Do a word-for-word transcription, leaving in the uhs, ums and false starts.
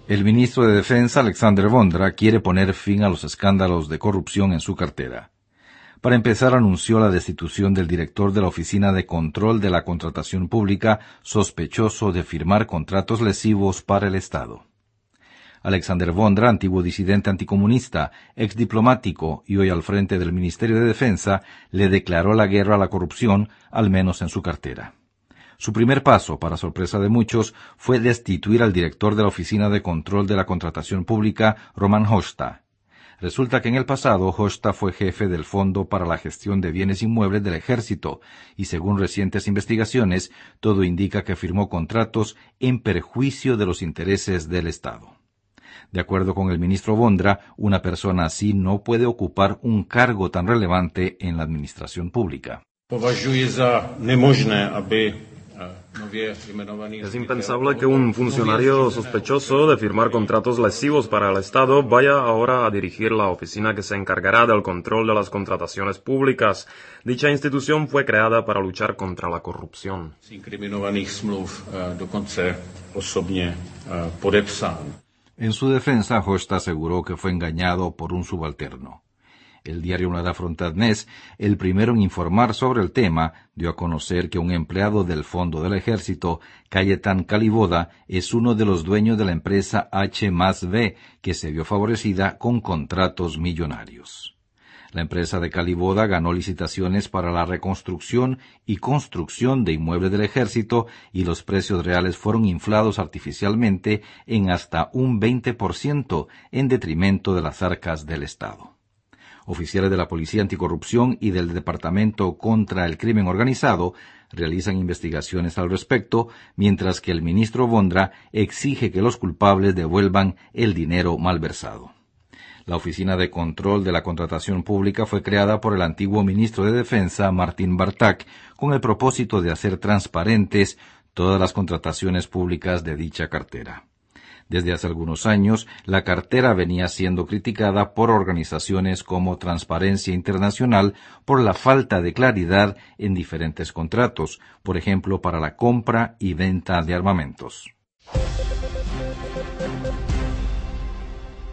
El ministro de Defensa, Alexander Vondra, quiere poner fin a los escándalos de corrupción en su cartera. Para empezar, anunció la destitución del director de la Oficina de Control de la Contratación Pública, sospechoso de firmar contratos lesivos para el Estado. Alexander Vondra, antiguo disidente anticomunista, exdiplomático y hoy al frente del Ministerio de Defensa, le declaró la guerra a la corrupción, al menos en su cartera. Su primer paso, para sorpresa de muchos, fue destituir al director de la Oficina de Control de la Contratación Pública, Roman Hoxha. Resulta que en el pasado Hoxha fue jefe del Fondo para la Gestión de Bienes Inmuebles del Ejército y, según recientes investigaciones, todo indica que firmó contratos en perjuicio de los intereses del Estado. De acuerdo con el ministro Vondra, una persona así no puede ocupar un cargo tan relevante en la administración pública. Es impensable que un funcionario sospechoso de firmar contratos lesivos para el Estado vaya ahora a dirigir la oficina que se encargará del control de las contrataciones públicas. Dicha institución fue creada para luchar contra la corrupción. En su defensa, Hoxha aseguró que fue engañado por un subalterno. El diario Nueva Frontadnés, el primero en informar sobre el tema, dio a conocer que un empleado del Fondo del Ejército, Cayetan Kaliboda, es uno de los dueños de la empresa H más B, que se vio favorecida con contratos millonarios. La empresa de Kaliboda ganó licitaciones para la reconstrucción y construcción de inmuebles del Ejército y los precios reales fueron inflados artificialmente en hasta un veinte por ciento en detrimento de las arcas del Estado. Oficiales de la Policía Anticorrupción y del Departamento contra el Crimen Organizado realizan investigaciones al respecto, mientras que el ministro Vondra exige que los culpables devuelvan el dinero malversado. La Oficina de Control de la Contratación Pública fue creada por el antiguo ministro de Defensa, Martin Bartak, con el propósito de hacer transparentes todas las contrataciones públicas de dicha cartera. Desde hace algunos años, la cartera venía siendo criticada por organizaciones como Transparencia Internacional por la falta de claridad en diferentes contratos, por ejemplo, para la compra y venta de armamentos.